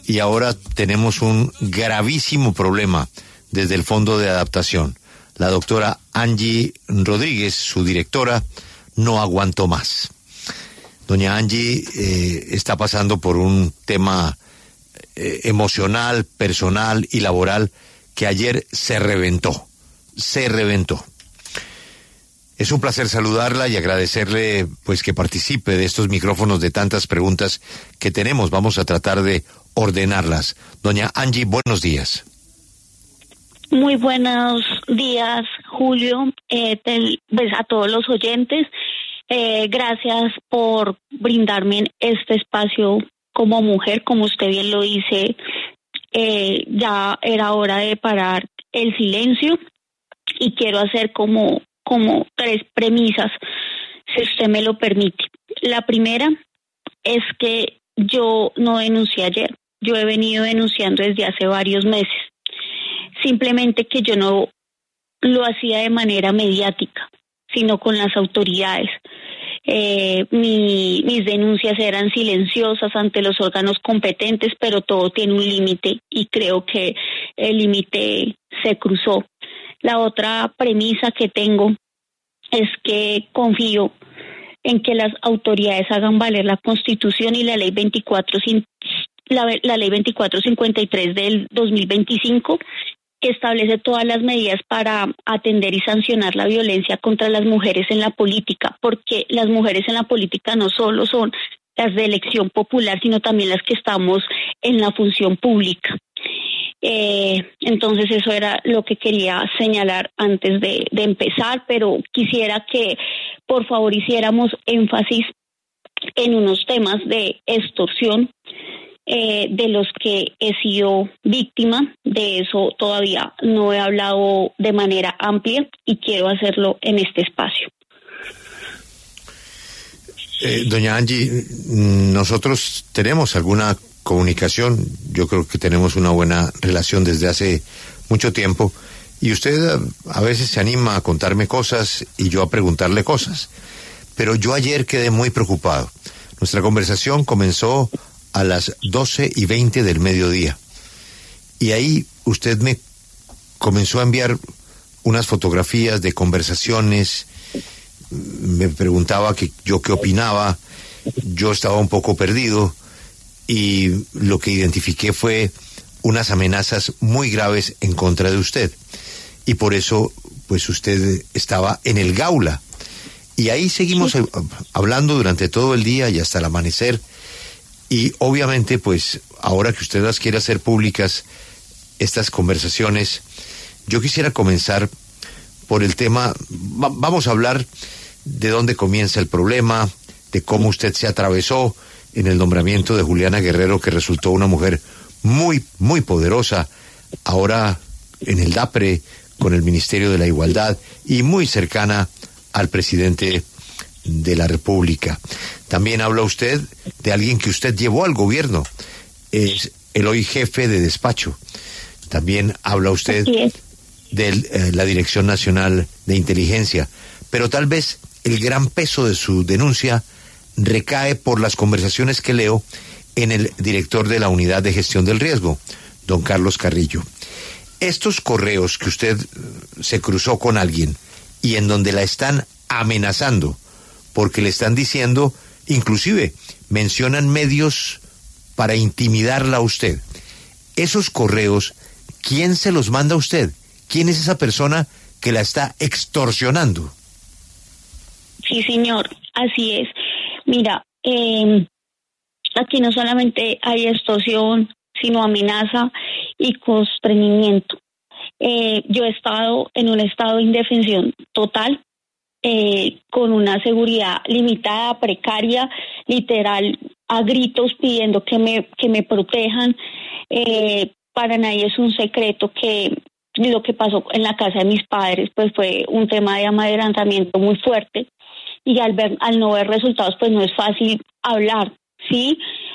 y ahora tenemos un gravísimo problema desde el Fondo de Adaptación. La doctora Angie Rodríguez, su directora, no aguantó más. Doña Angie está pasando por un tema emocional, personal y laboral que ayer se reventó. Es un placer saludarla y agradecerle pues que participe de estos micrófonos de tantas preguntas que tenemos. Vamos a tratar de ordenarlas. Doña Angie, buenos días. Muy buenos días, Julio, pues a todos los oyentes. Gracias por brindarme este espacio como mujer, como usted bien lo dice. Ya era hora de parar el silencio y quiero hacer como 3 premisas, si usted me lo permite. La primera es que yo no denuncié ayer, yo he venido denunciando desde hace varios meses. Simplemente que yo no lo hacía de manera mediática, sino con las autoridades. Mis denuncias eran silenciosas ante los órganos competentes, pero todo tiene un límite y creo que el límite se cruzó. La otra premisa que tengo es que confío en que las autoridades hagan valer la Constitución y la ley 2453 del 2025, que establece todas las medidas para atender y sancionar la violencia contra las mujeres en la política, porque las mujeres en la política no solo son las de elección popular, sino también las que estamos en la función pública. Entonces eso era lo que quería señalar antes de empezar, pero quisiera que por favor hiciéramos énfasis en unos temas de extorsión de los que he sido víctima. De eso todavía no he hablado de manera amplia y quiero hacerlo en este espacio. Doña Angie, nosotros tenemos alguna comunicación, yo creo que tenemos una buena relación desde hace mucho tiempo, y usted a veces se anima a contarme cosas y yo a preguntarle cosas, pero yo ayer quedé muy preocupado. Nuestra conversación comenzó a las 12:20 del mediodía, y ahí usted me comenzó a enviar unas fotografías de conversaciones, me preguntaba que yo qué opinaba, yo estaba un poco perdido, y lo que identifiqué fue unas amenazas muy graves en contra de usted, y por eso pues usted estaba en el Gaula, y ahí seguimos hablando durante todo el día y hasta el amanecer. Y obviamente, pues, ahora que usted las quiere hacer públicas, estas conversaciones, yo quisiera comenzar por el tema, vamos a hablar de dónde comienza el problema, de cómo usted se atravesó en el nombramiento de Juliana Guerrero, que resultó una mujer muy, muy poderosa, ahora en el DAPRE, con el Ministerio de la Igualdad, y muy cercana al presidente de la República. También habla usted de alguien que usted llevó al gobierno, es el hoy jefe de despacho. También habla usted de la Dirección Nacional de Inteligencia, pero tal vez el gran peso de su denuncia recae por las conversaciones que leo en el director de la Unidad de Gestión del Riesgo, don Carlos Carrillo. Estos correos que usted se cruzó con alguien y en donde la están amenazando, porque le están diciendo, inclusive mencionan medios para intimidarla a usted. Esos correos, ¿quién se los manda a usted? ¿Quién es esa persona que la está extorsionando? Sí, señor, así es. Mira, aquí no solamente hay extorsión, sino amenaza y constreñimiento. Yo he estado en un estado de indefensión total, con una seguridad limitada, precaria, literal, a gritos pidiendo que me protejan. Para nadie es un secreto que lo que pasó en la casa de mis padres pues fue un tema de amadrinamiento muy fuerte, y al no ver resultados pues no es fácil hablar, ¿sí?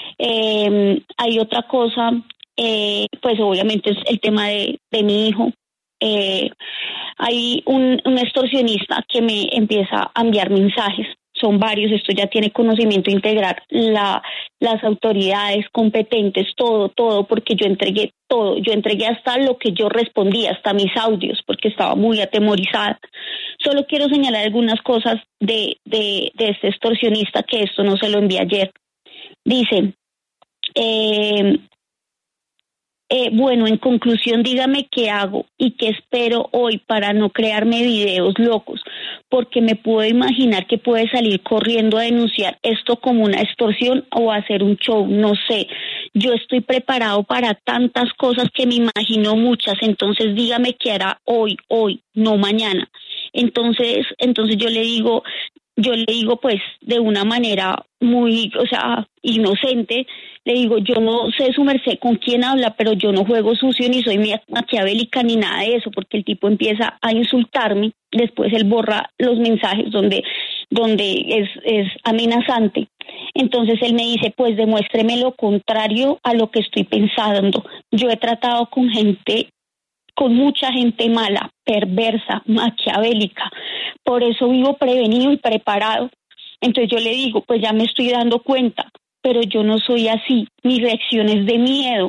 Hay otra cosa, pues obviamente es el tema de mi hijo. Hay un extorsionista que me empieza a enviar mensajes son varios, esto ya tiene conocimiento integral, las autoridades competentes, todo, porque yo entregué todo, yo entregué hasta lo que yo respondía, hasta mis audios, porque estaba muy atemorizada. Solo quiero señalar algunas cosas de este extorsionista, que esto no se lo envié ayer. Dice, bueno, en conclusión, dígame qué hago y qué espero hoy para no crearme videos locos, porque me puedo imaginar que puede salir corriendo a denunciar esto como una extorsión o hacer un show, no sé. Yo estoy preparado para tantas cosas que me imagino muchas, entonces dígame qué hará hoy, no mañana. Entonces yo le digo pues de una manera muy, inocente, le digo, yo no sé su merced con quién habla, pero yo no juego sucio ni soy maquiavélica ni nada de eso, porque el tipo empieza a insultarme, después él borra los mensajes donde es amenazante. Entonces él me dice, pues demuéstreme lo contrario a lo que estoy pensando. Yo he tratado con mucha gente mala, perversa, maquiavélica. Por eso vivo prevenido y preparado. Entonces yo le digo, pues ya me estoy dando cuenta, pero yo no soy así. Mi reacción es de miedo.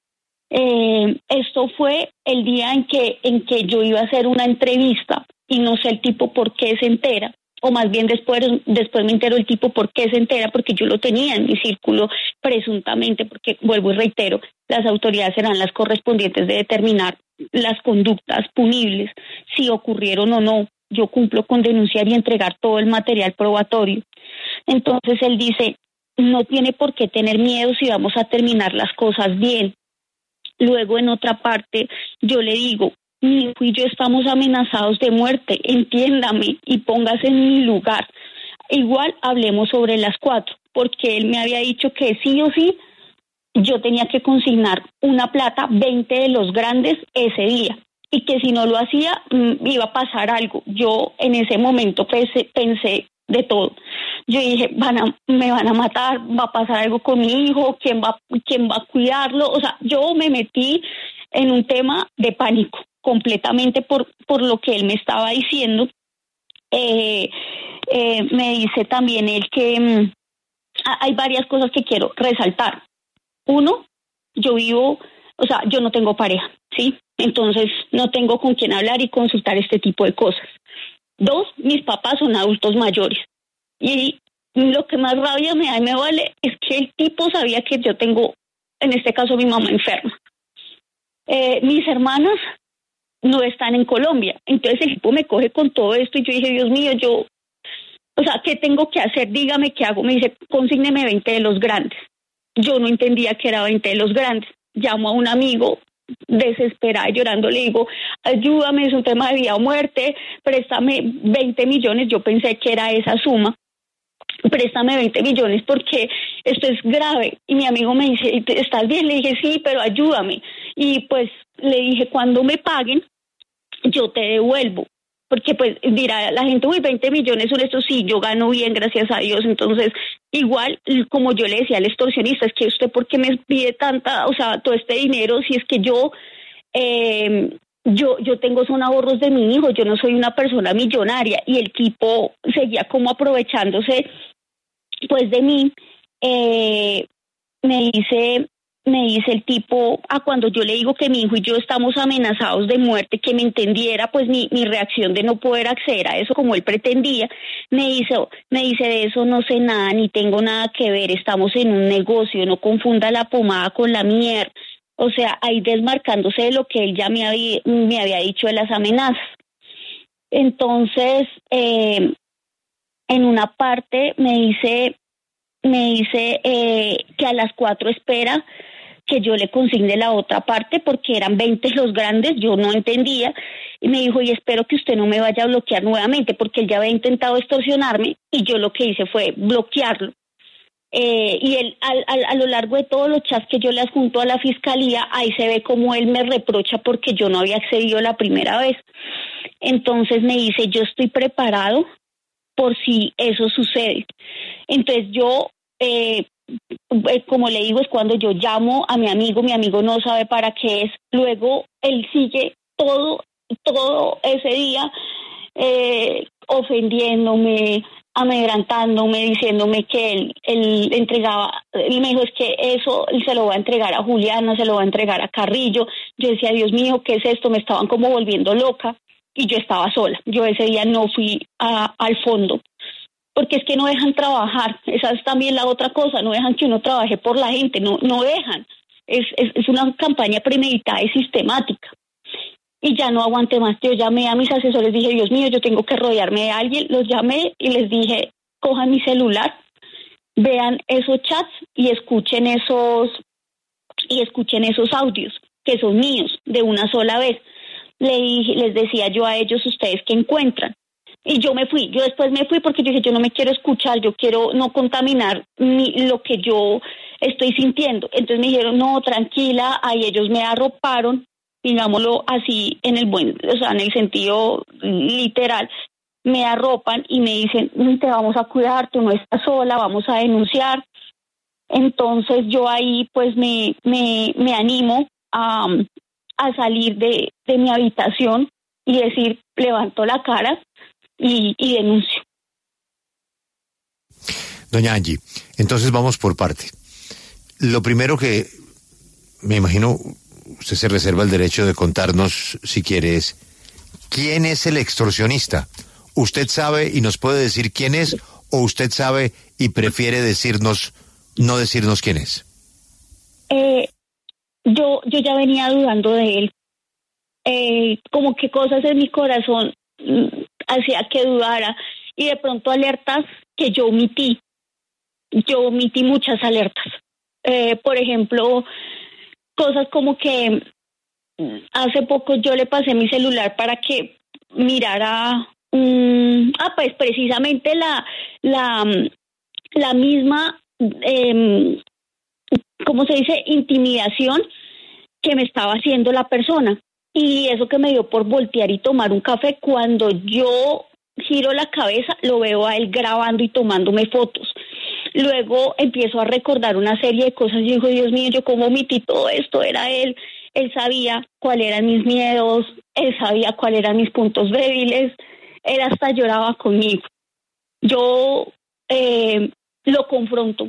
Esto fue el día en que yo iba a hacer una entrevista y no sé el tipo por qué se entera. O más bien después me enteró el tipo por qué se entera, porque yo lo tenía en mi círculo presuntamente, porque vuelvo y reitero, las autoridades serán las correspondientes de determinar las conductas punibles, si ocurrieron o no. Yo cumplo con denunciar y entregar todo el material probatorio. Entonces él dice, no tiene por qué tener miedo si vamos a terminar las cosas bien. Luego en otra parte yo le digo, mi hijo y yo estamos amenazados de muerte, entiéndame y póngase en mi lugar. Igual hablemos sobre las 4, porque él me había dicho que sí o sí yo tenía que consignar una plata, 20 de los grandes ese día, y que si no lo hacía iba a pasar algo. Yo en ese momento pensé de todo. Yo dije, me van a matar, va a pasar algo con mi hijo, ¿quién va a cuidarlo? O sea, yo me metí en un tema de pánico completamente por lo que él me estaba diciendo. Me dice también él que hay varias cosas que quiero resaltar. Uno, yo no tengo pareja, ¿sí? Entonces no tengo con quién hablar y consultar este tipo de cosas. 2, mis papás son adultos mayores. Y lo que más rabia me da y me vale es que el tipo sabía que yo tengo, en este caso, mi mamá enferma. Mis hermanas no están en Colombia. Entonces el tipo me coge con todo esto y yo dije, Dios mío, ¿qué tengo que hacer? Dígame qué hago. Me dice, consígneme 20 de los grandes. Yo no entendía que era 20 de los grandes. Llamo a un amigo desesperada y llorando, le digo, ayúdame, es un tema de vida o muerte, préstame 20 millones. Yo pensé que era esa suma. Préstame 20 millones porque esto es grave. Y mi amigo me dice, ¿estás bien? Le dije, sí, pero ayúdame. Y pues le dije, cuando me paguen, yo te devuelvo. Porque pues dirá la gente, 20 millones son estos, sí, yo gano bien, gracias a Dios. Entonces, igual, como yo le decía al extorsionista, es que usted, ¿por qué me pide todo este dinero? Si es que yo tengo son ahorros de mi hijo, yo no soy una persona millonaria. Y el tipo seguía como aprovechándose pues de mí. Me dice el tipo, cuando yo le digo que mi hijo y yo estamos amenazados de muerte, que me entendiera pues mi reacción de no poder acceder a eso como él pretendía. Me dice, de eso no sé nada, ni tengo nada que ver, estamos en un negocio, no confunda la pomada con la miel. O sea, ahí desmarcándose de lo que él ya me había dicho de las amenazas. Entonces, en una parte me dice que a las 4 espera que yo le consigne la otra parte porque eran 20 los grandes, yo no entendía, y me dijo, y espero que usted no me vaya a bloquear nuevamente, porque él ya había intentado extorsionarme y yo lo que hice fue bloquearlo. Y él, a lo largo de todos los chats que yo le adjunto a la fiscalía, ahí se ve como él me reprocha porque yo no había accedido la primera vez. Entonces me dice, yo estoy preparado por si eso sucede. Entonces yo, como le digo, es cuando yo llamo a mi amigo no sabe para qué es. Luego él sigue todo ese día ofendiéndome, amedrantándome, diciéndome que él entregaba, él me dijo, es que eso se lo va a entregar a Juliana, se lo va a entregar a Carrillo. Yo decía, Dios mío, ¿qué es esto? Me estaban como volviendo loca y yo estaba sola. Yo ese día no fui al fondo, porque es que no dejan trabajar. Esa es también la otra cosa, no dejan que uno trabaje por la gente, no dejan. Es una campaña premeditada y sistemática. Y ya no aguanté más. Yo llamé a mis asesores, dije, Dios mío, yo tengo que rodearme de alguien. Los llamé y les dije, cojan mi celular, vean esos chats y escuchen esos audios que son míos de una sola vez. Les decía yo a ellos, ustedes qué encuentran. Y yo me fui. Yo después me fui porque yo dije, yo no me quiero escuchar, yo quiero no contaminar lo que yo estoy sintiendo. Entonces me dijeron, no, tranquila. Ahí ellos me arroparon, digámoslo así, en el sentido literal, me arropan y me dicen, te vamos a cuidar, tú no estás sola, vamos a denunciar. Entonces yo ahí pues me animo a salir de mi habitación y decir, levanto la cara y denuncio. Doña Angie, entonces vamos por parte. Lo primero que me imagino usted se reserva el derecho de contarnos, si quiere, es ¿quién es el extorsionista? ¿Usted sabe y nos puede decir quién es, o usted sabe y prefiere no decirnos quién es? Yo ya venía dudando de él. Como que cosas en mi corazón hacía que dudara, y de pronto alertas que yo omití muchas alertas. Por ejemplo, cosas como que hace poco yo le pasé mi celular para que mirara pues precisamente la misma ¿cómo se dice? Intimidación que me estaba haciendo la persona. Y eso que me dio por voltear y tomar un café, cuando yo giro la cabeza, lo veo a él grabando y tomándome fotos. Luego empiezo a recordar una serie de cosas y digo, Dios mío, yo cómo omití todo esto, era él. Él sabía cuáles eran mis miedos, él sabía cuáles eran mis puntos débiles, él hasta lloraba conmigo. Yo lo confronto.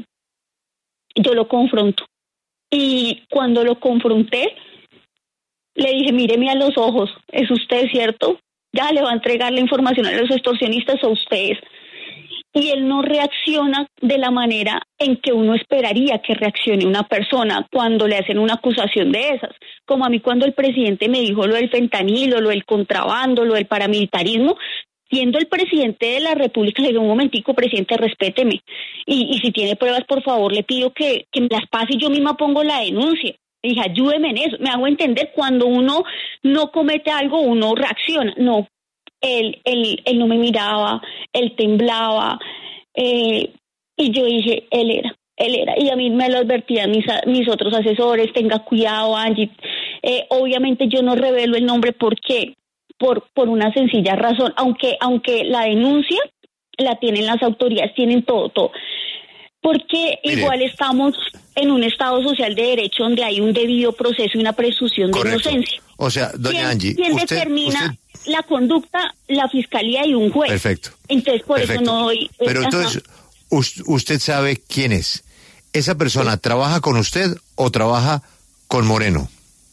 Y cuando lo confronté, le dije, míreme a los ojos, ¿es usted cierto? Ya le va a entregar la información a los extorsionistas o a ustedes. Y él no reacciona de la manera en que uno esperaría que reaccione una persona cuando le hacen una acusación de esas. Como a mí cuando el presidente me dijo lo del fentanilo, lo del contrabando, lo del paramilitarismo, siendo el presidente de la República, le digo, un momentico, presidente, respéteme. Y si tiene pruebas, por favor, le pido que me las pase y yo misma pongo la denuncia. Dije, ayúdeme en eso. Me hago entender, cuando uno no comete algo, uno reacciona. No, él no me miraba, él temblaba, y yo dije, él era. Y a mí me lo advertían mis otros asesores, tenga cuidado, Angie. Obviamente yo no revelo el nombre, ¿por qué? Por una sencilla razón, aunque la denuncia la tienen las autoridades, tienen todo. Porque igual estamos en un Estado social de derecho donde hay un debido proceso y una presunción de inocencia. O sea, doña Angie, ¿quién determina la conducta? La fiscalía y un juez. Perfecto. Entonces, por eso no doy... Pero entonces, usted sabe quién es. ¿Esa persona trabaja con usted o trabaja con Moreno?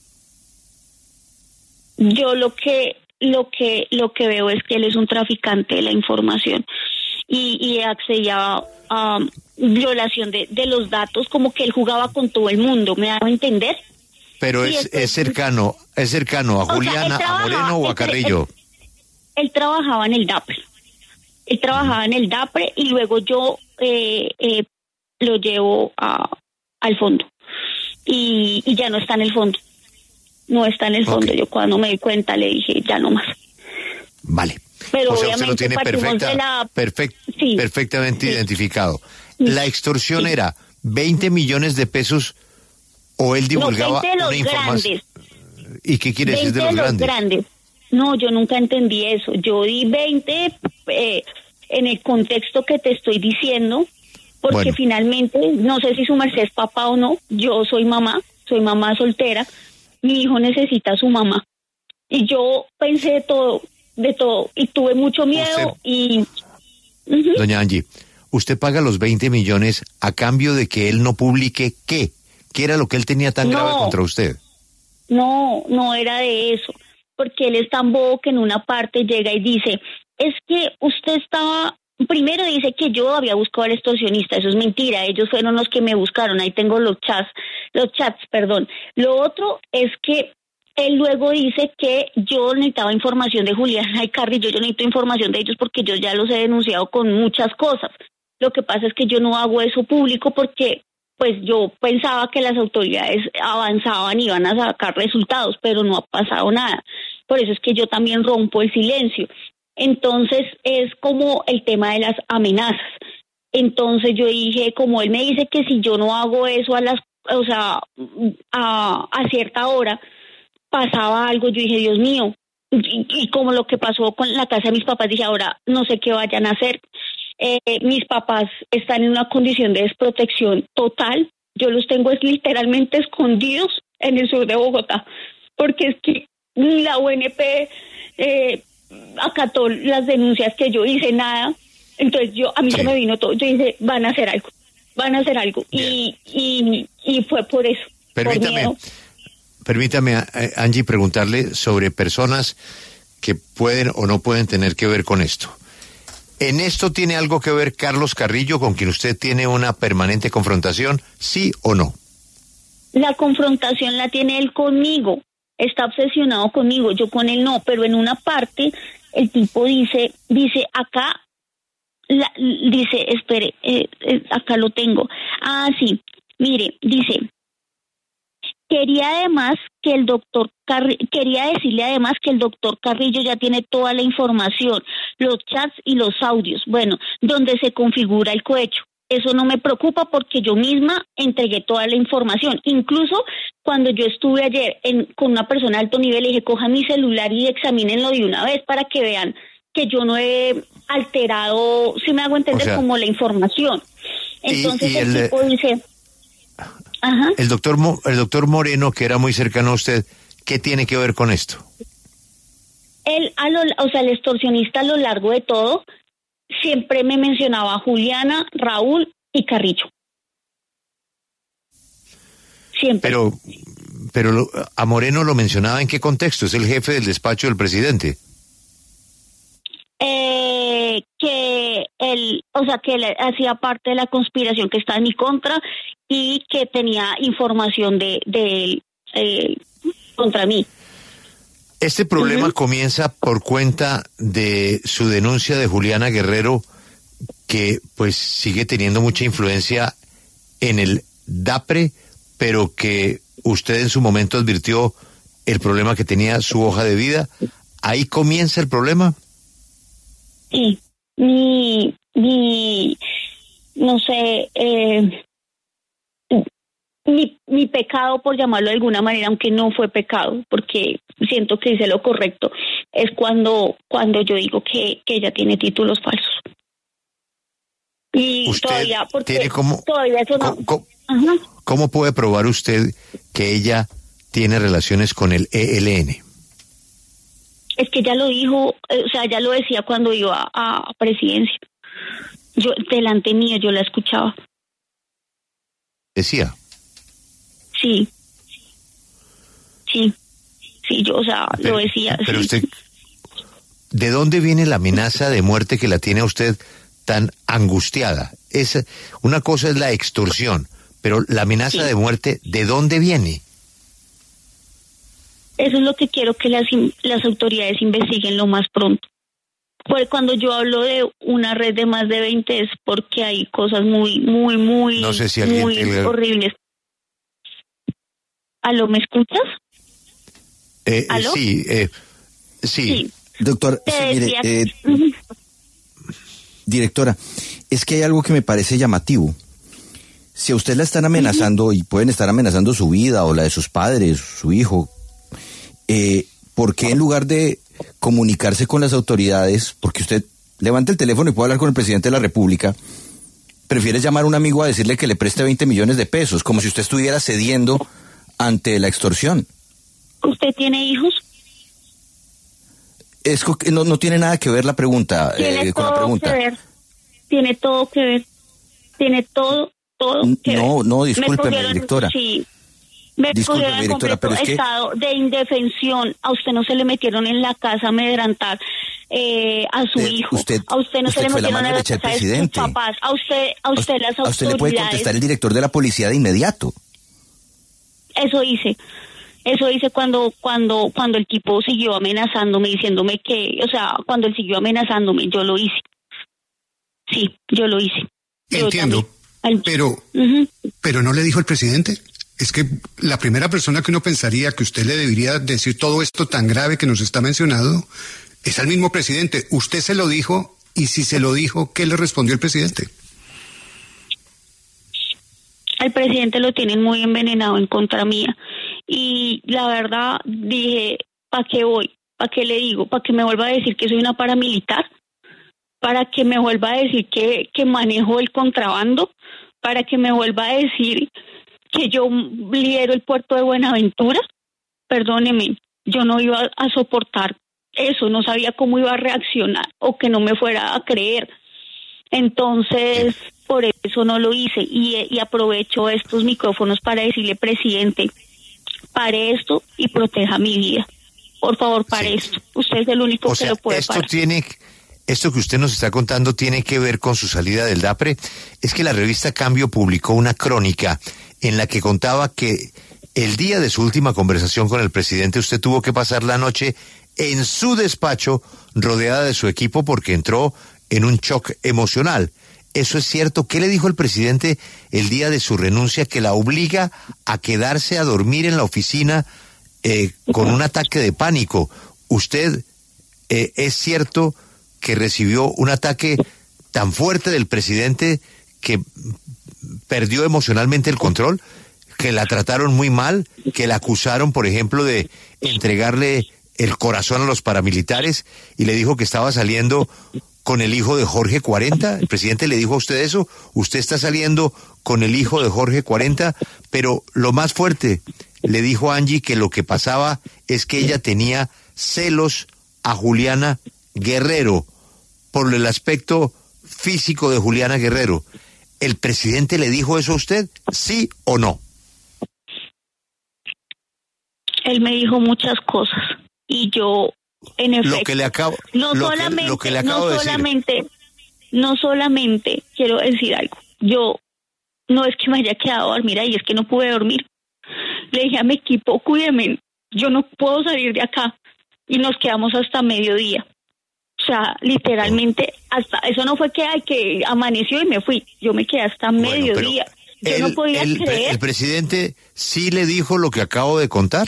Yo lo que veo es que él es un traficante de la información y accedía a violación de los datos, como que él jugaba con todo el mundo, ¿me hago entender? Pero es cercano a Juliana, a Moreno o a Carrillo. Él trabajaba en el DAPRE. Y luego yo lo llevo al fondo y ya no está en el fondo. No está en el fondo. Okay. Yo cuando me di cuenta le dije, ya no más. Vale. Pero o sea, obviamente usted lo tiene perfectamente identificado. ¿La extorsión era 20 millones de pesos o él divulgaba una información? ¿Y qué quiere decir de los grandes? No, yo nunca entendí eso. Yo di 20 en el contexto que te estoy diciendo, porque finalmente, no sé si su merced es papá o no, yo soy mamá soltera, mi hijo necesita a su mamá. Y yo pensé de todo, y tuve mucho miedo y Doña Angie, usted paga los 20 millones a cambio de que él no publique ¿qué? ¿Qué era lo que él tenía tan grave contra usted? No era de eso, porque él es tan bobo que en una parte llega y dice, es que usted estaba, primero dice que yo había buscado al extorsionista, eso es mentira, ellos fueron los que me buscaron, ahí tengo los chats, perdón. Lo otro es que él luego dice que yo necesitaba información de Juliana y Carrillo, yo necesito información de ellos porque yo ya los he denunciado con muchas cosas. Lo que pasa es que yo no hago eso público porque pues yo pensaba que las autoridades avanzaban y iban a sacar resultados, pero no ha pasado nada. Por eso es que yo también rompo el silencio. Entonces es como el tema de las amenazas. Entonces yo dije, como él me dice que si yo no hago eso a cierta hora, pasaba algo, yo dije, Dios mío, y como lo que pasó con la casa de mis papás, dije, ahora no sé qué vayan a hacer. Mis papás están en una condición de desprotección total, yo los tengo literalmente escondidos en el sur de Bogotá, porque es que la UNP acató las denuncias que yo hice, nada, entonces a mí se me vino todo, yo dije, van a hacer algo, y fue por eso. Permítame, Angie, preguntarle sobre personas que pueden o no pueden tener que ver con esto. ¿En esto tiene algo que ver Carlos Carrillo, con quien usted tiene una permanente confrontación, sí o no? La confrontación la tiene él conmigo, está obsesionado conmigo, yo con él no, pero en una parte el tipo dice acá, espere, acá lo tengo. Ah, sí, mire, dice... Quería decirle además que el doctor Carrillo ya tiene toda la información, los chats y los audios, donde se configura el cohecho. Eso no me preocupa porque yo misma entregué toda la información. Incluso cuando yo estuve ayer con una persona de alto nivel, le dije, cojan mi celular y examínenlo de una vez para que vean que yo no he alterado, si me hago entender, como la información. Entonces el tipo dice... Ajá. El doctor Moreno, que era muy cercano a usted, ¿qué tiene que ver con esto? Él, el extorsionista a lo largo de todo, siempre me mencionaba a Juliana, Raúl y Carrillo. Siempre. Pero a Moreno lo mencionaba ¿en qué contexto? Es el jefe del despacho del presidente. Que él hacía parte de la conspiración que está en mi contra y que tenía información de él contra mí. Este problema comienza por cuenta de su denuncia de Juliana Guerrero, que pues sigue teniendo mucha influencia en el DAPRE, pero que usted en su momento advirtió el problema que tenía su hoja de vida. ¿Ahí comienza el problema? Sí, no sé, mi pecado, por llamarlo de alguna manera, aunque no fue pecado, porque siento que hice lo correcto, es cuando yo digo que ella tiene títulos falsos. Y ¿usted todavía, porque tiene todavía eso no... ¿Cómo puede probar usted que ella tiene relaciones con el ELN? Es que ya lo dijo, ya lo decía cuando iba a presidencia. Yo, delante mío, yo la escuchaba. ¿Decía? Sí, yo, lo decía. Pero sí. usted, ¿de dónde viene la amenaza de muerte que la tiene a usted tan angustiada? Una cosa es la extorsión, pero la amenaza de muerte, ¿de dónde viene? Eso es lo que quiero que las autoridades investiguen lo más pronto. Pues cuando yo hablo de una red de más de 20 es porque hay cosas muy no sé si horribles. ¿Aló, me escuchas? ¿Aló? Sí. Doctor, mire, directora, es que hay algo que me parece llamativo. Si a usted la están amenazando, y pueden estar amenazando su vida o la de sus padres, su hijo, ¿por qué en lugar de comunicarse con las autoridades, porque usted levanta el teléfono y puede hablar con el presidente de la República, prefiere llamar a un amigo a decirle que le preste 20 millones de pesos, como si usted estuviera cediendo ante la extorsión? ¿Usted tiene hijos? No tiene nada que ver la pregunta Tiene con la todo pregunta. que ver. tiene todo que ver, tiene todo que ver. No, discúlpeme, directora. Sí, me cogieron en completo estado de indefensión. A usted no se le metieron en la casa a amedrentar a su hijo. A usted no se le metieron en la casa de sus papás. A usted las autoridades. A usted le puede contestar el director de la policía de inmediato. Eso hice cuando el tipo siguió amenazándome, diciéndome que, o sea, cuando él siguió amenazándome, yo lo hice. Sí, yo lo hice. Entiendo, pero ¿no le dijo el presidente? Es que la primera persona que uno pensaría que usted le debería decir todo esto tan grave que nos está mencionando es al mismo presidente. Usted se lo dijo, y si se lo dijo, ¿qué le respondió el presidente? Al presidente lo tienen muy envenenado en contra mía. Y la verdad dije, ¿para qué voy? ¿Para qué le digo? ¿Para que me vuelva a decir que soy una paramilitar? ¿Para que me vuelva a decir que manejo el contrabando? ¿Para que me vuelva a decir que yo lidero el puerto de Buenaventura? Perdóneme, yo no iba a soportar eso, no sabía cómo iba a reaccionar o que no me fuera a creer. Entonces, por eso no lo hice y aprovecho estos micrófonos para decirle, presidente, pare esto y proteja mi vida. Por favor, pare esto. Usted es el único que lo puede parar. Esto que usted nos está contando tiene que ver con su salida del DAPRE. Es que la revista Cambio publicó una crónica en la que contaba que el día de su última conversación con el presidente usted tuvo que pasar la noche en su despacho rodeada de su equipo porque entró en un shock emocional. ¿Eso es cierto? ¿Qué le dijo el presidente el día de su renuncia que la obliga a quedarse a dormir en la oficina con un ataque de pánico? ¿Usted es cierto que recibió un ataque tan fuerte del presidente que perdió emocionalmente el control, que la trataron muy mal, que la acusaron, por ejemplo, de entregarle el corazón a los paramilitares y le dijo que estaba saliendo con el hijo de Jorge 40? ¿El presidente le dijo a usted eso? Usted está saliendo con el hijo de Jorge 40, pero lo más fuerte, le dijo a Angie que lo que pasaba es que ella tenía celos a Juliana Guerrero por el aspecto físico de Juliana Guerrero. ¿El presidente le dijo eso a usted? ¿Sí o no? Él me dijo muchas cosas y yo, en efecto, no solamente quiero decir algo. Yo no es que me haya quedado a dormir ahí, es que no pude dormir. Le dije a mi equipo, cuídenme, yo no puedo salir de acá, y nos quedamos hasta mediodía. O sea, literalmente, hasta eso no fue que amaneció y me fui. Yo me quedé hasta mediodía. Yo no podía creer. ¿El presidente sí le dijo lo que acabo de contar?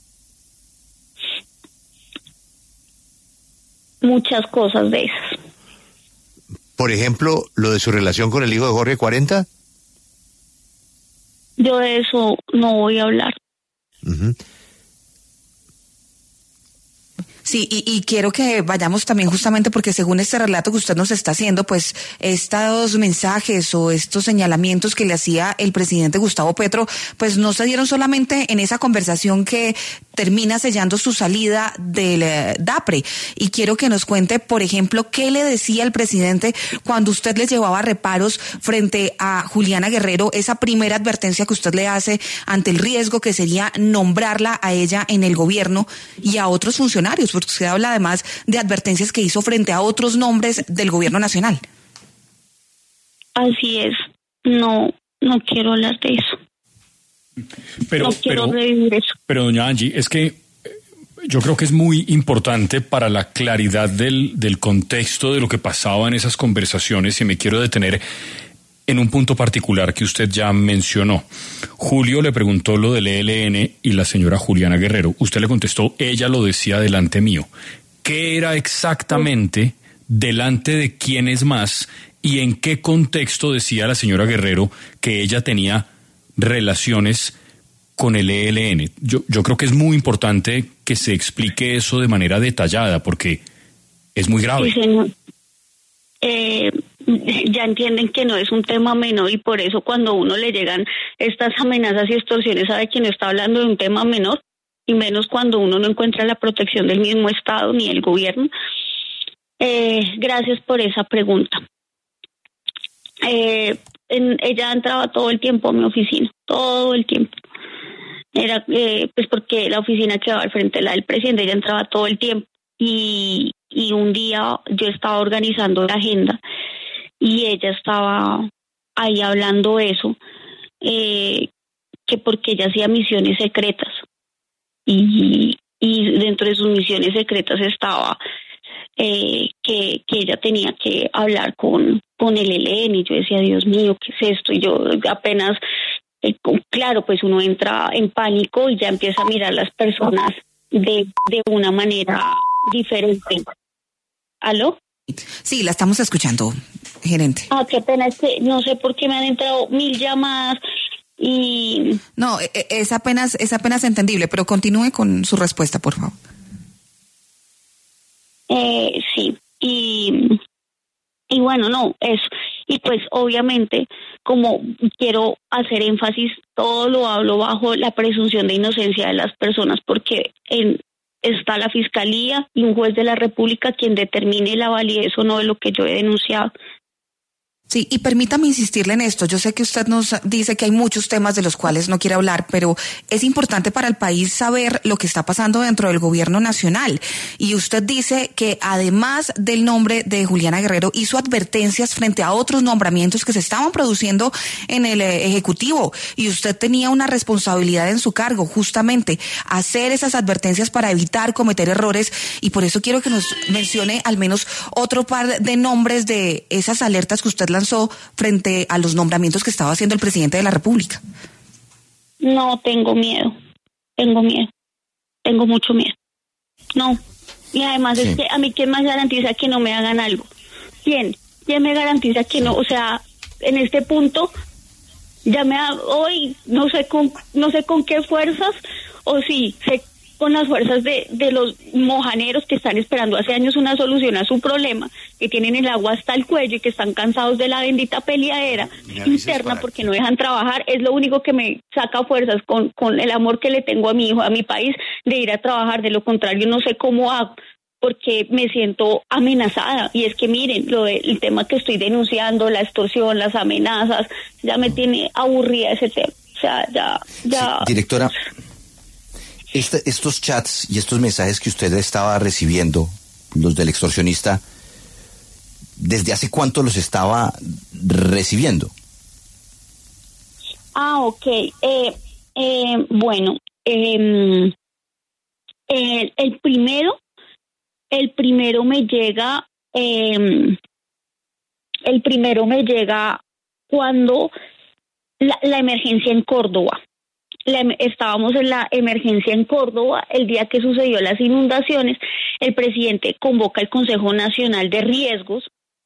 Muchas cosas de esas. Por ejemplo, lo de su relación con el hijo de Jorge 40. Yo de eso no voy a hablar. Uh-huh. Sí, y quiero que vayamos también justamente porque según este relato que usted nos está haciendo, pues estos mensajes o estos señalamientos que le hacía el presidente Gustavo Petro, pues no se dieron solamente en esa conversación que termina sellando su salida del DAPRE. Y quiero que nos cuente, por ejemplo, qué le decía el presidente cuando usted le llevaba reparos frente a Juliana Guerrero, esa primera advertencia que usted le hace ante el riesgo que sería nombrarla a ella en el gobierno y a otros funcionarios, porque usted habla además de advertencias que hizo frente a otros nombres del gobierno nacional. Así es. No quiero hablar de eso. No quiero revivir eso. Pero doña Angie, es que yo creo que es muy importante para la claridad del contexto de lo que pasaba en esas conversaciones, y me quiero detener en un punto particular que usted ya mencionó. Julio le preguntó lo del ELN y la señora Juliana Guerrero. Usted le contestó, ella lo decía delante mío. ¿Qué era exactamente delante de quiénes más y en qué contexto decía la señora Guerrero que ella tenía relaciones con el ELN? Yo creo que es muy importante que se explique eso de manera detallada porque es muy grave. Sí, señor. Ya entienden que no es un tema menor y por eso cuando a uno le llegan estas amenazas y extorsiones sabe que no está hablando de un tema menor, y menos cuando uno no encuentra la protección del mismo Estado ni el gobierno. Gracias por esa pregunta. ella entraba todo el tiempo a mi oficina, todo el tiempo. Era pues porque la oficina quedaba al frente de la del presidente, ella entraba todo el tiempo. Y un día yo estaba organizando la agenda y ella estaba ahí hablando eso, que porque ella hacía misiones secretas y dentro de sus misiones secretas estaba que ella tenía que hablar con el ELN, y yo decía, Dios mío, ¿qué es esto? Y yo apenas, claro, pues uno entra en pánico y ya empieza a mirar las personas de una manera diferente. ¿Aló? Sí, la estamos escuchando, gerente. Qué pena, es que no sé por qué me han entrado 1000 llamadas y... No, es apenas entendible, pero continúe con su respuesta, por favor. Sí, y bueno, no, eso. Y pues obviamente, como quiero hacer énfasis, todo lo hablo bajo la presunción de inocencia de las personas, porque está la Fiscalía y un juez de la República quien determine la validez o no de lo que yo he denunciado. Sí, y permítame insistirle en esto. Yo sé que usted nos dice que hay muchos temas de los cuales no quiere hablar, pero es importante para el país saber lo que está pasando dentro del gobierno nacional. Y usted dice que además del nombre de Juliana Guerrero, hizo advertencias frente a otros nombramientos que se estaban produciendo en el Ejecutivo. Y usted tenía una responsabilidad en su cargo, justamente, hacer esas advertencias para evitar cometer errores. Y por eso quiero que nos mencione al menos otro par de nombres de esas alertas que usted lanzó frente a los nombramientos que estaba haciendo el presidente de la República. No, tengo miedo, tengo mucho miedo. No, y además es que a mí, ¿quién más garantiza que no me hagan algo? ¿Quién me garantiza que no? O sea, en este punto, hoy no sé con qué fuerzas, o sí, sé con las fuerzas de los mojaneros que están esperando hace años una solución a su problema, que tienen el agua hasta el cuello y que están cansados de la bendita peleadera interna porque no dejan trabajar. Es lo único que me saca fuerzas con el amor que le tengo a mi hijo, a mi país, de ir a trabajar. De lo contrario, no sé cómo hago, porque me siento amenazada. Y es que miren, el tema que estoy denunciando, la extorsión, las amenazas, ya me tiene aburrida ese tema. O sea, ya... Sí, directora, estos chats y estos mensajes que usted estaba recibiendo, los del extorsionista, ¿desde hace cuánto los estaba recibiendo? Ok. Bueno, el primero me llega cuando la emergencia en Córdoba. Estábamos en la emergencia en Córdoba el día que sucedió las inundaciones. El presidente convoca el Consejo Nacional de Riesgos,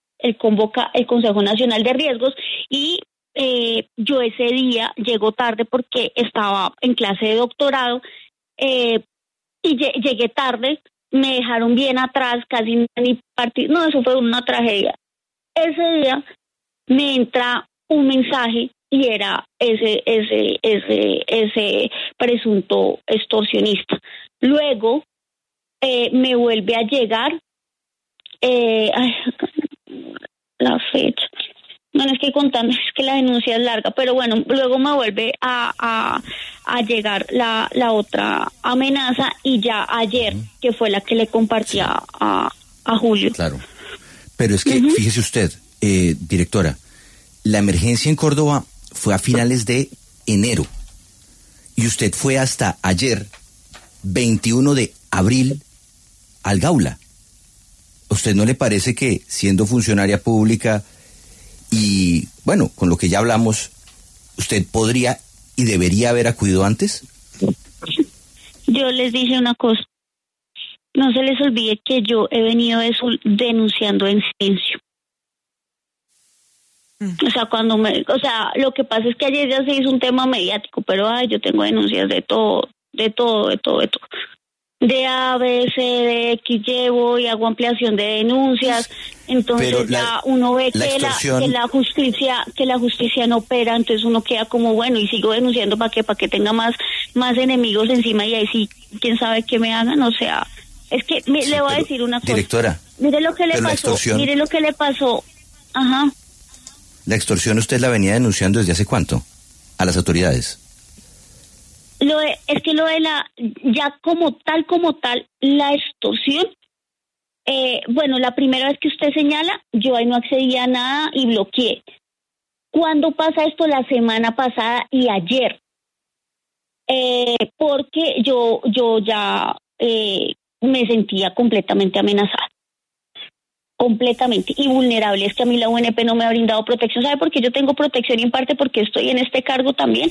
y yo ese día llego tarde porque estaba en clase de doctorado, y llegué tarde, me dejaron bien atrás, casi ni partí. No, eso fue una tragedia. Ese día me entra un mensaje y era ese presunto extorsionista. Luego me vuelve a llegar la fecha. No es que contando, es que la denuncia es larga, pero bueno, luego me vuelve a llegar la otra amenaza, y ya ayer, que fue la que le compartía a Julio. Claro, pero es que, fíjese usted, directora, la emergencia en Córdoba fue a finales de enero y usted fue hasta ayer, 21 de abril, al Gaula. ¿A usted no le parece que, siendo funcionaria pública y, bueno, con lo que ya hablamos, usted podría y debería haber acudido antes? Yo les dije una cosa, no se les olvide que yo he venido denunciando en silencio. O sea, lo que pasa es que ayer ya se hizo un tema mediático, pero yo tengo denuncias de todo. De A, B, C, D, X, llevo y hago ampliación de denuncias. Entonces uno ve que la justicia no opera, entonces uno queda como, bueno, y sigo denunciando para que tenga más enemigos encima, y ahí sí, quién sabe qué me hagan. O sea, es que le voy a decir una cosa. Directora, mire lo que le pasó. Ajá. ¿La extorsión usted la venía denunciando desde hace cuánto a las autoridades? Es que lo de ya como tal, la extorsión, bueno, la primera vez que usted señala, yo ahí no accedía a nada y bloqueé. ¿Cuándo pasa esto? La semana pasada y ayer. Porque yo ya me sentía completamente amenazada. Completamente y vulnerable. Es que a mí la UNP no me ha brindado protección. ¿Sabe por qué yo tengo protección? Y en parte porque estoy en este cargo también.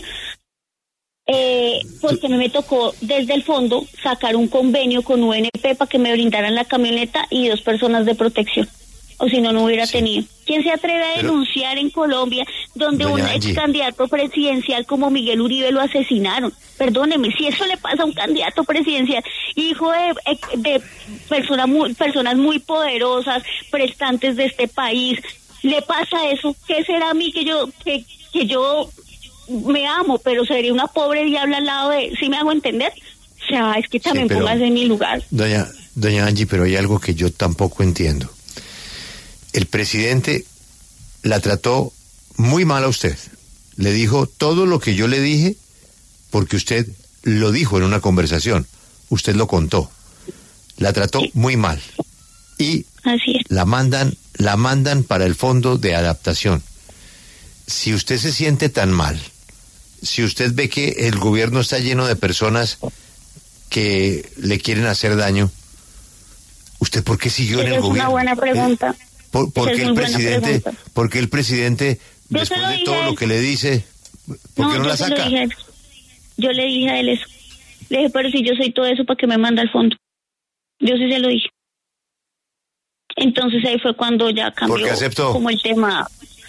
Porque me tocó desde el fondo sacar un convenio con UNP para que me brindaran la camioneta y 2 personas de protección. O si no, no hubiera tenido. ¿Quién se atreve a denunciar en Colombia donde un ex candidato presidencial como Miguel Uribe lo asesinaron? Perdóneme, si eso le pasa a un candidato presidencial, hijo de personas muy poderosas, prestantes de este país, le pasa eso, ¿qué será a mí que yo me amo, pero sería una pobre diabla al lado de... ¿Sí me hago entender? O sea, es que también póngase en mi lugar. Doña Angie, pero hay algo que yo tampoco entiendo. El presidente la trató muy mal a usted. Le dijo todo lo que yo le dije porque usted lo dijo en una conversación. Usted lo contó. La trató muy mal. Y así es. la mandan para el fondo de adaptación. Si usted se siente tan mal, si usted ve que el gobierno está lleno de personas que le quieren hacer daño, ¿usted por qué siguió en el gobierno? Es una buena pregunta. Porque el presidente, después de todo lo que le dice, ¿por qué no la saca? Yo le dije a él eso. Le dije, pero si yo soy todo eso, ¿para qué me manda al fondo? Yo sí se lo dije. Entonces ahí fue cuando ya cambió como el tema.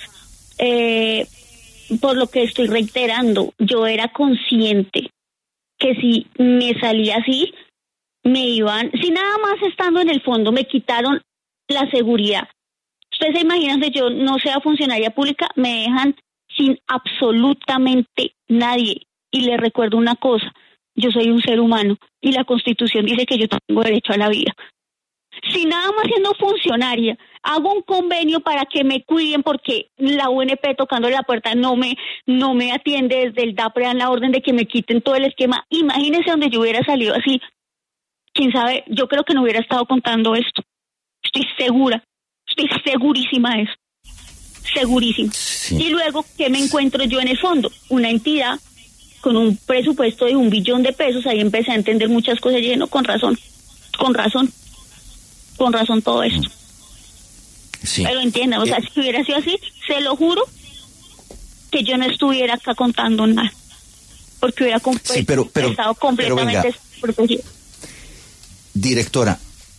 Por lo que estoy reiterando, yo era consciente que si me salía así, me iban, si nada más estando en el fondo, me quitaron la seguridad. Ustedes se imaginan que yo no sea funcionaria pública, me dejan sin absolutamente nadie. Y les recuerdo una cosa, yo soy un ser humano y la Constitución dice que yo tengo derecho a la vida. Si nada más siendo funcionaria, hago un convenio para que me cuiden porque la UNP tocando la puerta no me atiende, desde el DAPRE dan la orden de que me quiten todo el esquema. Imagínense donde yo hubiera salido así. Quién sabe, yo creo que no hubiera estado contando esto. Estoy segurísima de eso. Segurísima. Sí. Y luego, ¿qué me encuentro yo en el fondo? Una entidad con un presupuesto de $1 billón. Ahí empecé a entender muchas cosas y dije, no, con razón todo esto. Sí. Pero entiendan, o sea, si hubiera sido así, se lo juro que yo no estuviera acá contando nada. Porque hubiera estado completamente protegido. Directora,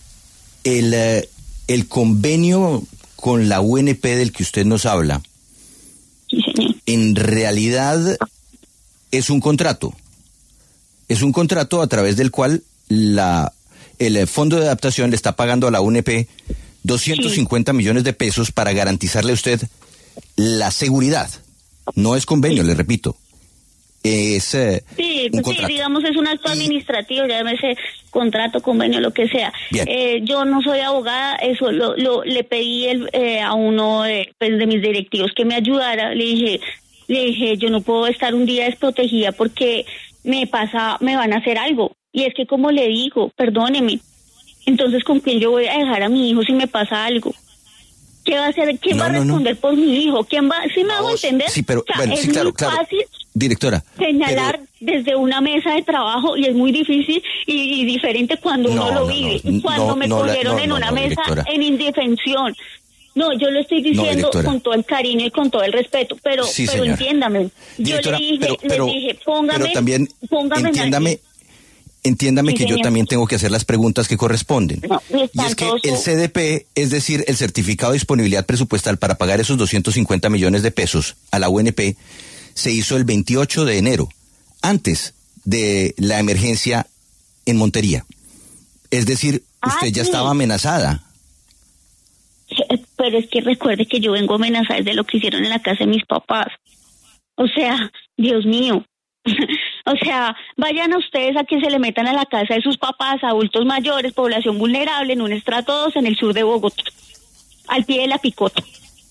el convenio con la UNP del que usted nos habla, sí, señor, en realidad es un contrato. Es un contrato a través del cual el Fondo de Adaptación le está pagando a la UNP 250 millones de pesos para garantizarle a usted la seguridad. No es convenio, le repito. Es un contrato. Sí, digamos, es un acto administrativo, llámese contrato, convenio, lo que sea. Yo no soy abogada, eso le pedí a uno de mis directivos que me ayudara. Le dije, yo no puedo estar un día desprotegida porque me van a hacer algo. Y es que, como le digo, perdóneme, entonces, ¿con quién yo voy a dejar a mi hijo si me pasa algo? ¿Qué va a hacer? ¿Quién va a responder por mi hijo? ¿Quién va? ¿Sí me hago entender? Sí, pero bueno, sí, claro, fácil, directora, señalar desde una mesa de trabajo, y es muy difícil y diferente cuando uno lo vive. Cuando me cogieron en una mesa, directora, en indefensión. No, yo lo estoy diciendo con todo el cariño y con todo el respeto, pero entiéndame. Directora, yo le dije, póngame, pero también entiéndame que yo también tengo que hacer las preguntas que corresponden. Y es que el CDP, es decir, el Certificado de Disponibilidad Presupuestal para pagar esos 250 millones de pesos a la UNP, se hizo el 28 de enero, antes de la emergencia en Montería. Es decir, usted ya estaba amenazada. Pero es que recuerde que yo vengo amenazada de lo que hicieron en la casa de mis papás. O sea, Dios mío. O sea, vayan a ustedes a que se le metan a la casa de sus papás, adultos mayores, población vulnerable, en un estrato 2 en el sur de Bogotá, al pie de la Picota.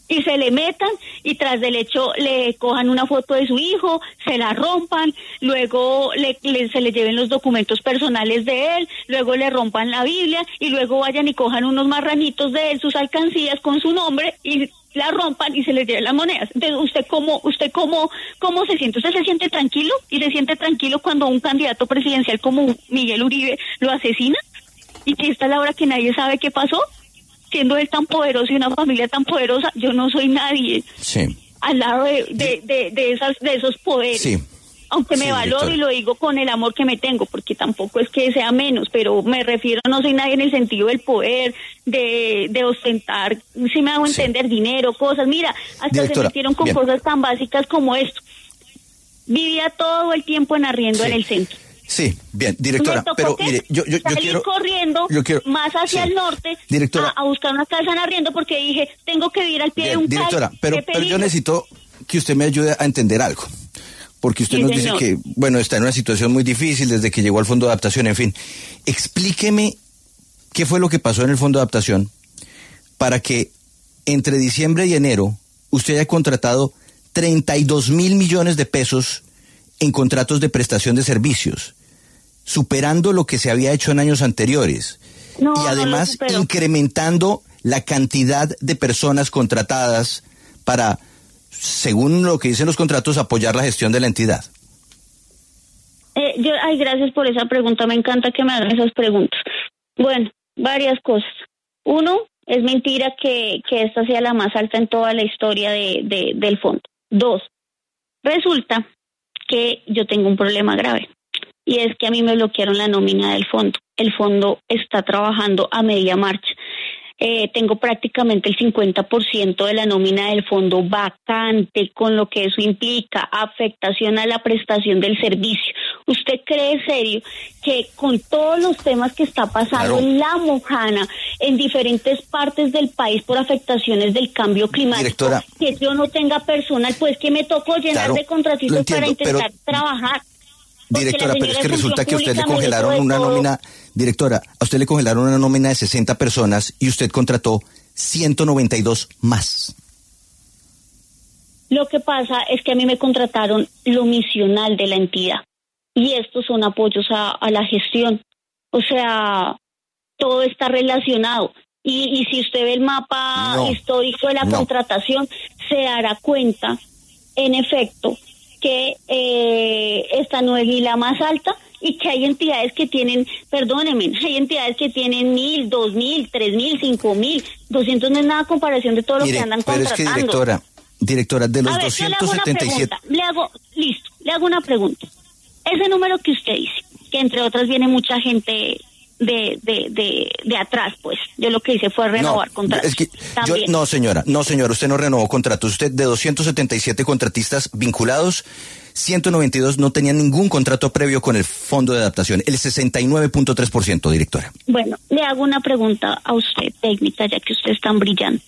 y se le metan y tras del hecho le cojan una foto de su hijo, se la rompan, luego se le lleven los documentos personales de él, luego le rompan la Biblia y luego vayan y cojan unos marranitos de él, sus alcancías con su nombre y la rompan y se les lleven las monedas. Entonces, ¿usted cómo se siente? ¿Usted se siente tranquilo? ¿Y se siente tranquilo cuando un candidato presidencial como Miguel Uribe lo asesina? ¿Y que esta es la hora que nadie sabe qué pasó? Siendo él tan poderoso y una familia tan poderosa, yo no soy nadie al lado de esos poderes. Sí. Aunque me valoro, doctora, y lo digo con el amor que me tengo, porque tampoco es que sea menos, pero me refiero, no soy nadie en el sentido del poder, de ostentar, si me hago entender, dinero, cosas. Mira, hasta se metieron con cosas tan básicas como esto. Vivía todo el tiempo en arriendo en el centro. Sí, bien, directora, pero mire, yo quiero corriendo más hacia el norte, directora, a buscar una casa en arriendo porque dije, tengo que vivir al pie de un directora, pero yo necesito que usted me ayude a entender algo, porque usted nos dice que, bueno, está en una situación muy difícil desde que llegó al Fondo de Adaptación, en fin. Explíqueme qué fue lo que pasó en el Fondo de Adaptación para que entre diciembre y enero usted haya contratado 32.000 millones de pesos en contratos de prestación de servicios, superando lo que se había hecho en años anteriores, y además incrementando la cantidad de personas contratadas para, según lo que dicen los contratos, apoyar la gestión de la entidad. Gracias por esa pregunta, me encanta que me hagan esas preguntas. Bueno, varias cosas. Uno, es mentira que esta sea la más alta en toda la historia del fondo. Dos, resulta que yo tengo un problema grave. Y es que a mí me bloquearon la nómina del fondo. El fondo está trabajando a media marcha. Tengo prácticamente el 50% de la nómina del fondo vacante, con lo que eso implica afectación a la prestación del servicio. ¿Usted cree en serio que con todos los temas que está pasando en La Mojana, en diferentes partes del país por afectaciones del cambio climático, directora, que yo no tenga personal, pues que me tocó llenar de contratistas para intentar trabajar? Directora, pero es que resulta que a usted le congelaron una nómina, directora, a usted le congelaron una nómina de 60 personas y usted contrató 192 más. Lo que pasa es que a mí me contrataron lo misional de la entidad y estos son apoyos a la gestión. O sea, todo está relacionado. Y si usted ve el mapa histórico de la contratación, se dará cuenta, en efecto, que esta no es ni la más alta y que hay entidades que tienen, perdónenme, hay entidades que tienen 1.000, 2.000, 3.000, 5.000, 200 no es nada a comparación de todo lo que andan contratando. Pero es que directora, de los 277... Le hago una pregunta. Ese número que usted dice, que entre otras viene mucha gente de atrás, pues. Yo lo que hice fue renovar contratos. Es que no, señora, usted no renovó contratos. Usted, de 277 contratistas vinculados, 192 no tenían ningún contrato previo con el Fondo de Adaptación, el 69.3%, directora. Bueno, le hago una pregunta a usted, técnica, ya que usted es tan brillante.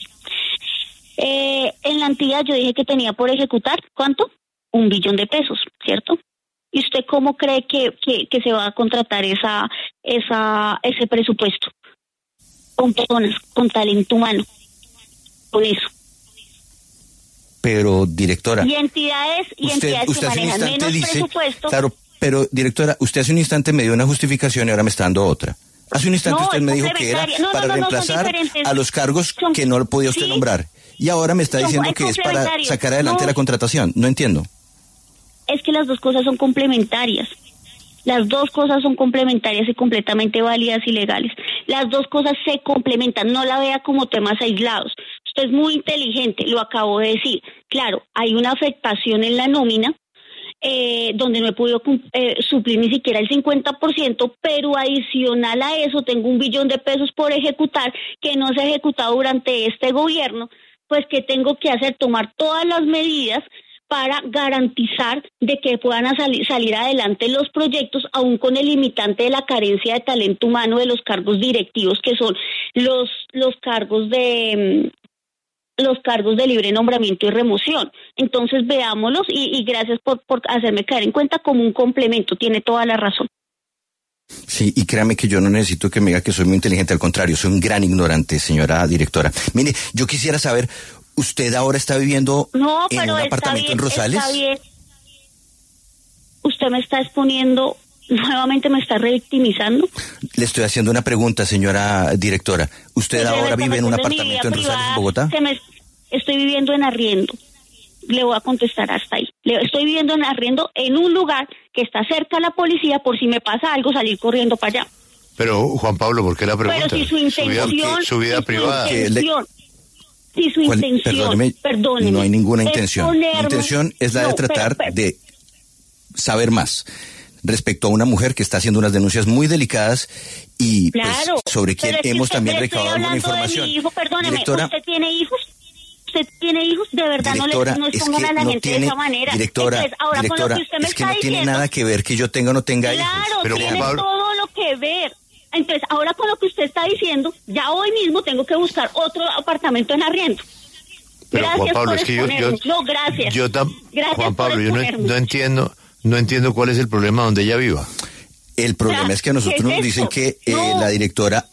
En la entidad yo dije que tenía por ejecutar, ¿cuánto? 1 billón de pesos, ¿cierto? ¿Y usted cómo cree que se va a contratar ese presupuesto? Con personas, con talento humano, con eso. Pero, directora... Y entidades que manejan menos presupuesto... Claro, pero, directora, usted hace un instante me dio una justificación y ahora me está dando otra. Hace un instante usted me dijo que era para reemplazar a los cargos que no podía usted nombrar. Y ahora me está diciendo que es para sacar adelante la contratación. No entiendo. Es que las dos cosas son complementarias. Las dos cosas son complementarias y completamente válidas y legales. Las dos cosas se complementan, no la vea como temas aislados. Usted es muy inteligente, lo acabo de decir. Claro, hay una afectación en la nómina, donde no he podido suplir ni siquiera el 50%, pero adicional a eso tengo 1 billón de pesos por ejecutar que no se ha ejecutado durante este gobierno, pues que tengo que hacer, tomar todas las medidas para garantizar de que puedan salir adelante los proyectos, aún con el limitante de la carencia de talento humano de los cargos directivos, que son los cargos de libre nombramiento y remoción. Entonces veámoslos y gracias por hacerme caer en cuenta como un complemento, tiene toda la razón. Sí, y créame que yo no necesito que me diga que soy muy inteligente, al contrario, soy un gran ignorante, señora directora. Mire, yo quisiera saber, ¿Usted ahora está viviendo en un apartamento en Rosales? Está bien. Usted me está exponiendo, nuevamente me está revictimizando. Le estoy haciendo una pregunta, señora directora. ¿Usted ahora vive en un apartamento en Rosales, en Bogotá? Estoy viviendo en arriendo. Le voy a contestar hasta ahí. Estoy viviendo en arriendo en un lugar que está cerca a la policía por si me pasa algo salir corriendo para allá. Pero, Juan Pablo, ¿por qué la pregunta? Pero si su intención... Su vida privada. Si su intención, perdóneme, no hay ninguna intención. Mi intención es la de tratar de saber más respecto a una mujer que está haciendo unas denuncias muy delicadas y claro, pues, sobre quien hemos también recabado alguna información. Perdóneme, directora, ¿usted tiene hijos? ¿Usted tiene hijos? De verdad, directora, no pongan a la gente de esa manera. Directora, ahora directora, con lo que usted me es que está no tiene diciendo, nada que ver que yo tenga o no tenga hijos. Claro, tiene todo lo que ver. Entonces, ahora con lo que usted está diciendo, ya hoy mismo tengo que buscar otro apartamento en arriendo. Pero Gracias, Juan Pablo, por es que gracias. Gracias Juan Pablo, por yo no entiendo cuál es el problema donde ella viva. El problema es que a nosotros nos dicen que la directora,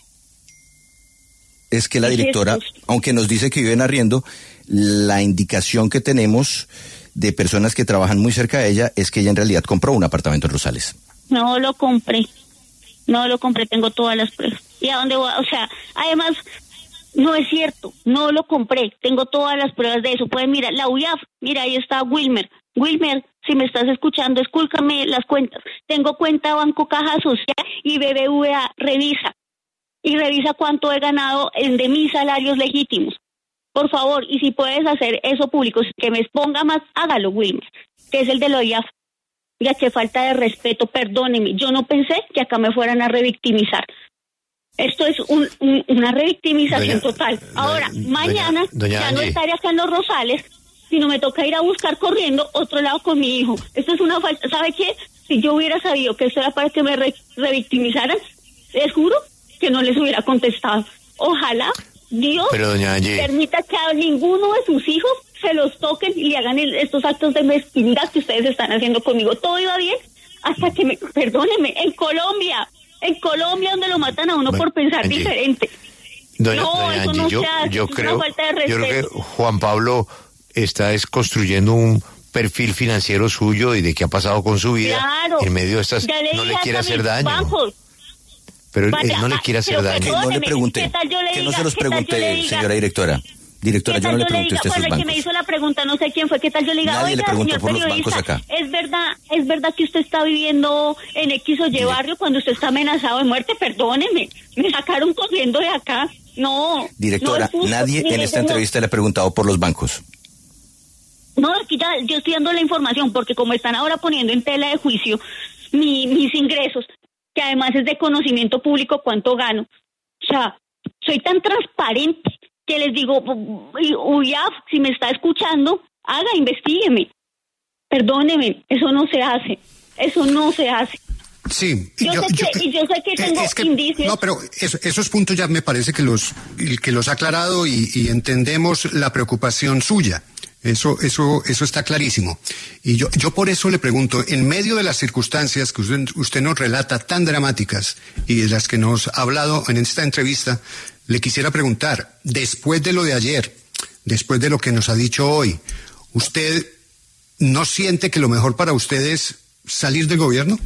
aunque nos dice que vive en arriendo, la indicación que tenemos de personas que trabajan muy cerca de ella es que ella en realidad compró un apartamento en Rosales. No lo compré, tengo todas las pruebas. ¿Y a dónde voy? O sea, además, no es cierto, no lo compré, tengo todas las pruebas de eso. Pueden mirar, la UIAF, mira, ahí está Wilmer, si me estás escuchando, escúlcame las cuentas. Tengo cuenta Banco Caja Social y BBVA, revisa cuánto he ganado de mis salarios legítimos. Por favor, y si puedes hacer eso público, que me exponga más, hágalo, Wilmer, que es el de la UIAF. Ya, qué falta de respeto, perdóneme, yo no pensé que acá me fueran a revictimizar. Esto es una revictimización total. Ahora, mañana ya no estaré acá en Los Rosales, sino me toca ir a buscar corriendo otro lado con mi hijo. Esto es una falta. ¿Sabe qué? Si yo hubiera sabido que esto era para que me revictimizaran, les juro que no les hubiera contestado. Ojalá Dios permita que a ninguno de sus hijos se los toquen y hagan estos actos de mezquindad que ustedes están haciendo conmigo. Todo iba bien hasta que perdóneme, en Colombia donde lo matan a uno por pensar diferente. Yo creo que Juan Pablo está construyendo un perfil financiero suyo y de qué ha pasado con su vida. Claro, en medio de estas, no le quiere hacer daño. Bancos. Pero él no le quiere hacer daño. Que no le pregunte, que no se los pregunte, señora directora. Directora, yo no le pregunté a usted sus bancos. El que me hizo la pregunta, no sé quién fue, ¿qué tal yo le diga? Nadie le preguntó por los bancos acá. ¿Es verdad que usted está viviendo en X o Y barrio cuando usted está amenazado de muerte? Perdóneme, me sacaron corriendo de acá. No. Directora, no nadie en esta entrevista le ha preguntado por los bancos. No, es que ya yo estoy dando la información porque como están ahora poniendo en tela de juicio mis ingresos, que además es de conocimiento público cuánto gano. O sea, soy tan transparente que les digo, UIAF, si me está escuchando, investígueme. Perdóneme, eso no se hace. Sí, yo sé que tengo indicios. No, pero esos puntos ya me parece que los ha aclarado y entendemos la preocupación suya. Eso está clarísimo. Y yo por eso le pregunto, en medio de las circunstancias que usted nos relata tan dramáticas y de las que nos ha hablado en esta entrevista, le quisiera preguntar, después de lo de ayer, después de lo que nos ha dicho hoy, ¿usted no siente que lo mejor para usted es salir del gobierno?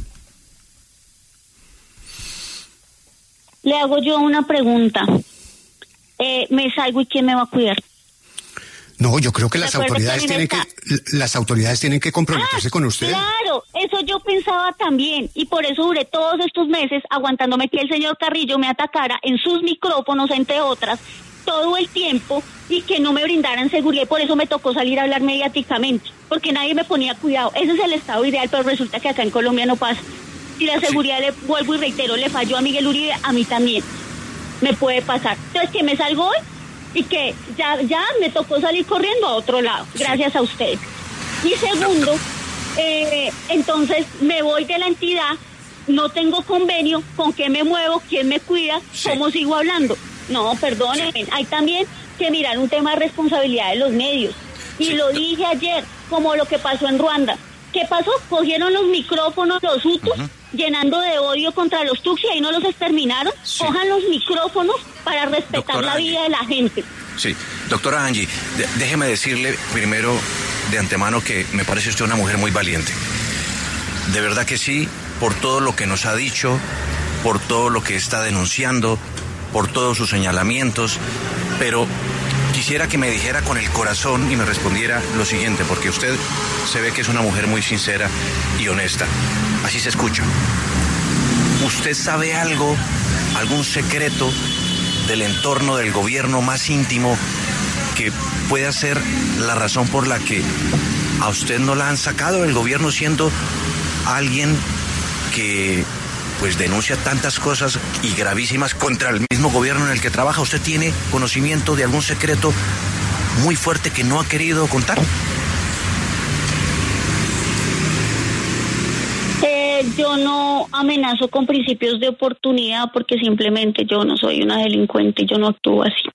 Le hago yo una pregunta. ¿Me salgo y quién me va a cuidar? No, yo creo que las autoridades tienen que comprometerse con usted. Claro, eso yo pensaba también y por eso duré todos estos meses aguantándome que el señor Carrillo me atacara en sus micrófonos, entre otras, todo el tiempo y que no me brindaran seguridad y por eso me tocó salir a hablar mediáticamente, porque nadie me ponía cuidado. Ese es el estado ideal, pero resulta que acá en Colombia no pasa. Si la seguridad, le vuelvo y reitero, le falló a Miguel Uribe, a mí también me puede pasar. Entonces, que me salgo hoy y que ya me tocó salir corriendo a otro lado, gracias a ustedes. Y segundo, entonces me voy de la entidad, no tengo convenio, ¿con qué me muevo? ¿Quién me cuida? ¿Cómo sigo hablando? No, perdónenme, hay también que mirar un tema de responsabilidad de los medios. Y lo dije ayer, como lo que pasó en Ruanda. ¿Qué pasó? Cogieron los micrófonos, los hutus, llenando de odio contra los tutsis y ahí no los exterminaron. Cojan los micrófonos para respetar la vida de la gente. Sí, doctora Angie, déjeme decirle primero de antemano que me parece usted una mujer muy valiente. De verdad que sí, por todo lo que nos ha dicho, por todo lo que está denunciando, por todos sus señalamientos, pero quisiera que me dijera con el corazón y me respondiera lo siguiente, porque usted se ve que es una mujer muy sincera y honesta. Así se escucha. ¿Usted sabe algo, algún secreto del entorno del gobierno más íntimo que pueda ser la razón por la que a usted no la han sacado del gobierno, siendo alguien que pues denuncia tantas cosas y gravísimas contra el mismo gobierno en el que trabaja? ¿Usted tiene conocimiento de algún secreto muy fuerte que no ha querido contar? Yo no amenazo con principios de oportunidad porque simplemente yo no soy una delincuente, yo no actúo así.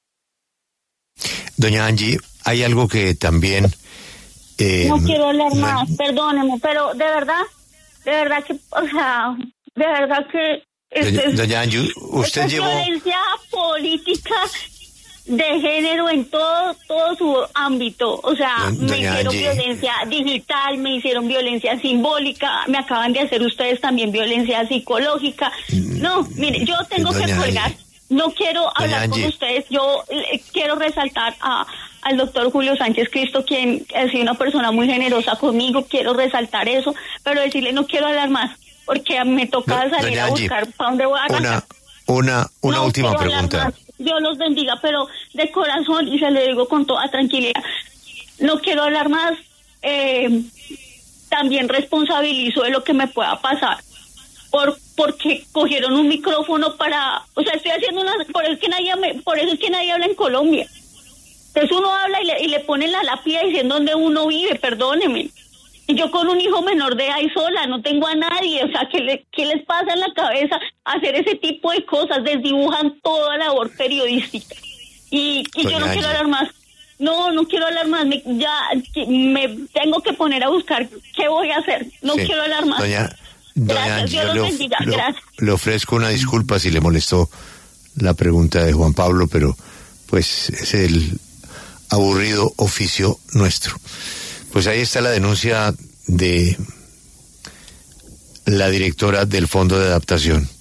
Doña Angie, hay algo que también... no quiero hablar más, perdóneme, pero de verdad que, o sea, de verdad que... Doña Angie, usted llevó... violencia política de género en todo su ámbito, o sea, me hicieron violencia digital, me hicieron violencia simbólica, me acaban de hacer ustedes también violencia psicológica. No, mire, yo tengo que colgar, no quiero hablar con ustedes, yo quiero resaltar al doctor Julio Sánchez Cristo, quien ha sido una persona muy generosa conmigo, quiero resaltar eso, pero decirle no quiero hablar más, porque me toca salir a buscar para dónde voy a arrancar. Una última pregunta. Dios los bendiga, pero de corazón, y se lo digo con toda tranquilidad, no quiero hablar más. También responsabilizo de lo que me pueda pasar, porque cogieron un micrófono para, o sea, estoy haciendo por eso es que nadie habla en Colombia. Entonces uno habla y le ponen la lápida diciendo dónde uno vive, perdóneme. Y yo con un hijo menor de edad y sola, no tengo a nadie, o sea, ¿qué les pasa en la cabeza hacer ese tipo de cosas? Desdibujan toda labor periodística. Y yo no quiero hablar más. No quiero hablar más. Me tengo que poner a buscar qué voy a hacer. No quiero hablar más. Doña Angie, Dios los bendiga. Gracias. Le ofrezco una disculpa si le molestó la pregunta de Juan Pablo, pero pues es el aburrido oficio nuestro. Pues ahí está la denuncia de la directora del Fondo de Adaptación.